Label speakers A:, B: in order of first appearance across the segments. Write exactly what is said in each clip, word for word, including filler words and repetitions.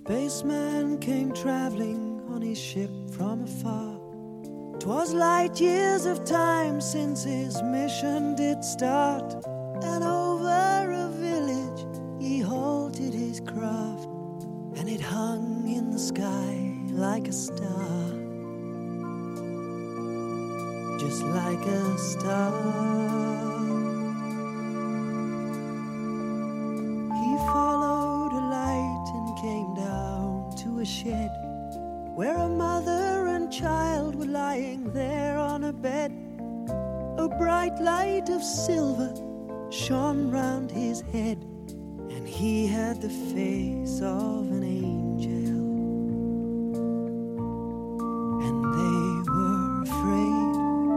A: spaceman came traveling on his ship from afar. 'Twas light years of time since his mission did start, and over a village he halted his craft, and it hung in the sky like a star, just like a star. He followed a light and came down to a shed where a mother and child were lying there on a bed. A bright light of silver shone round his head, and he had the face of an angel, and they were afraid.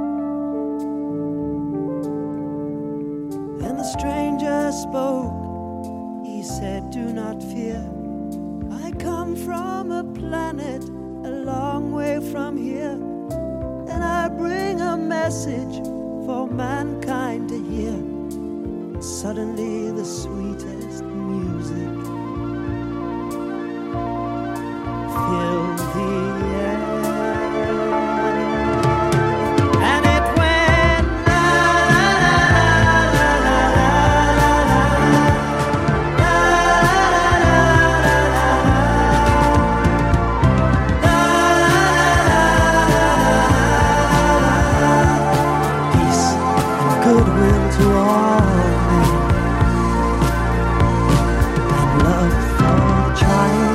A: Then the stranger spoke. He said, "Do not fear. I come from a planet a long way from here, and I bring a message for mankind to hear." Suddenly the sweetest music filled the air, and it went la la la la goodwill to all men, and love for the child.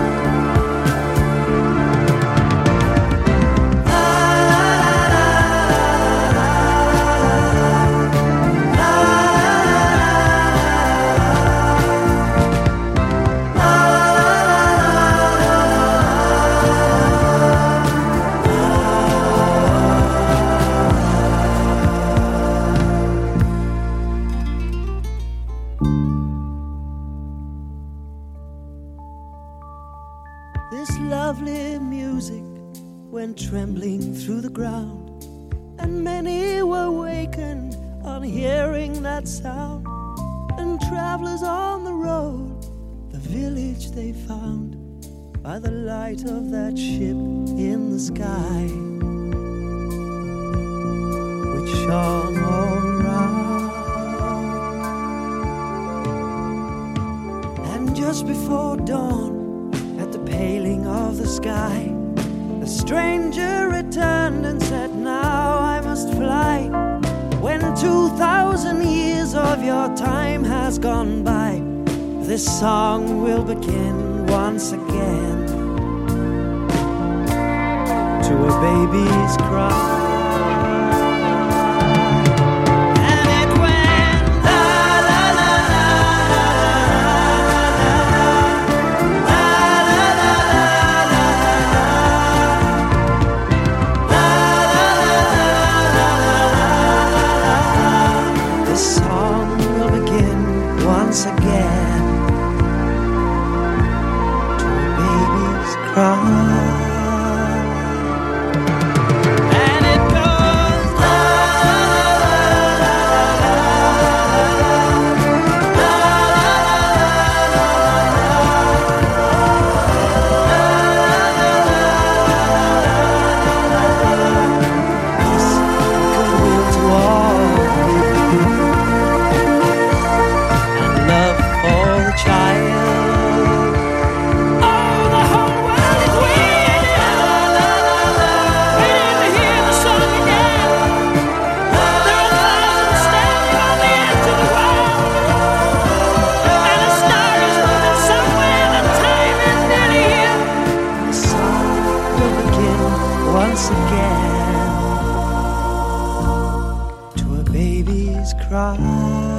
A: This lovely music went trembling through the ground, and many were wakened on hearing that sound. And travelers on the road, the village they found by the light of that ship in the sky, which shone all around. And just before dawn, paling of the sky, the stranger returned and said, "Now I must fly. When two thousand years of your time has gone by, this song will begin once again to a baby's cry." Once again to a baby's cry. And it goes la la la la la. Peace and goodwill to all people, child. Oh, the whole world is waiting, waiting to hear the song again. There are thousands standing on the edge of the world, and a star is moving somewhere. The time is nearly here. The song will begin once again to a baby's cry.